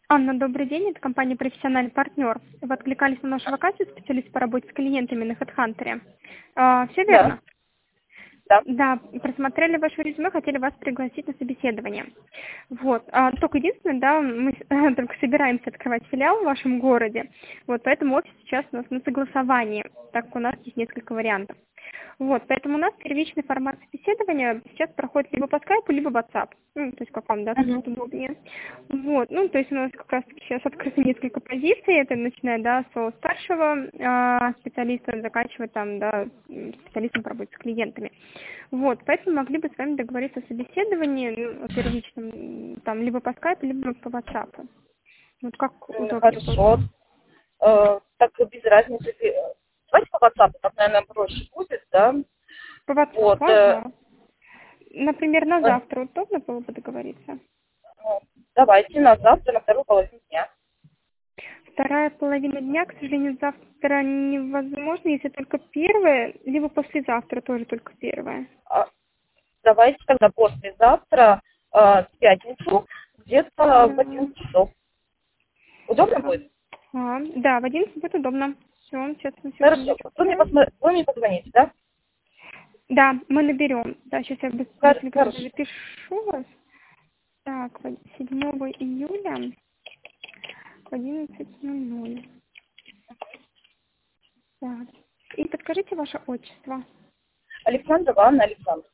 Анна, добрый день. Это компания «Профессиональный партнер». Вы откликались на нашу вакансию специалист по работе с клиентами на HeadHunter. Все Да, верно? да. Да, просмотрели ваше резюме, хотели вас пригласить на собеседование. Вот. Только единственное, да, мы только собираемся открывать филиал в вашем городе. Вот, поэтому офис сейчас у нас на согласовании, так как у нас есть несколько вариантов. Вот, поэтому у нас первичный формат собеседования сейчас проходит либо по скайпу, либо WhatsApp. Ну, то есть как вам, да, Мгм. удобнее. Вот, ну, то есть у нас как раз сейчас открыто несколько позиций, это начиная, да, со старшего специалиста, заканчивая там, да, специалистом по работе с клиентами. Вот, поэтому могли бы с вами договориться о собеседовании, ну, о первичном, там, либо по скайпу, либо по WhatsApp. Вот как удобнее было. Хорошо. Так без разницы. Давайте по WhatsApp, так, наверное, проще будет, да? По WhatsApp, Вот. ага. Например, на Э, завтра удобно было бы договориться? ну, давайте на завтра, на вторую половину дня. Вторая половина дня, к сожалению, завтра невозможно, если только первая, либо послезавтра тоже только первая. А, Давайте тогда послезавтра, в пятницу, где-то в Да. 11 часов. Удобно будет? Да, в 11 будет удобно. Все, сейчас на Хорошо. секундочку. Вы мне позвоните, да? Да, мы наберем. Да, сейчас я быстренько Хорошо. запишу вас. Так, 7 июля в 11:00. Так. И подскажите ваше отчество. Александрова Анна Александровна.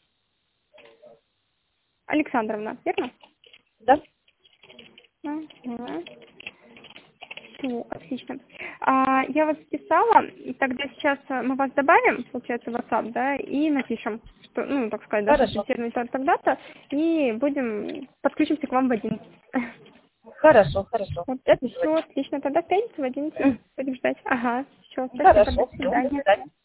Александровна, верно? Да? Ага. Всё, отлично. Я вас записала, и тогда сейчас мы вас добавим, получается, в WhatsApp, да, и напишем, что, ну, так сказать, да, что Хорошо. собеседование тогда-то, и подключимся к вам в 11. Хорошо, хорошо. Вот, В пятницу в все, 11. отлично, тогда в пятницу в 11 будем ждать. Ага, все, спасибо, до Хорошо, все, до свидания. свидания.